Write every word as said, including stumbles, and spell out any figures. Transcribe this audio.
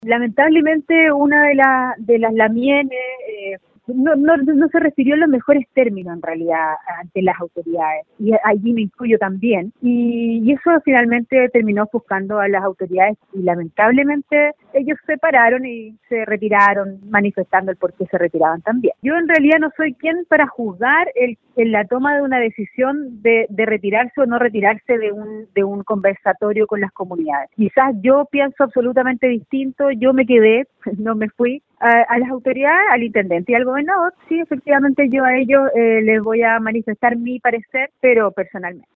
Lamentablemente una de, la, de las lamienes eh, no, no, no se refirió en los mejores términos en realidad ante las autoridades, y allí me incluyo también, y, y eso finalmente terminó ofuscando a las autoridades y lamentablemente ellos se pararon y se retiraron manifestando el por qué se retiraban también. Yo en realidad no soy quien para juzgar el, en la toma de una decisión de, de retirarse o no retirarse de un, de un conversatorio con las comunidades. Quizás yo pienso absolutamente distinto, yo me quedé, no me fui. A, a las autoridades, al intendente y al gobernador, sí, efectivamente yo a ellos eh, les voy a manifestar mi parecer, pero personalmente.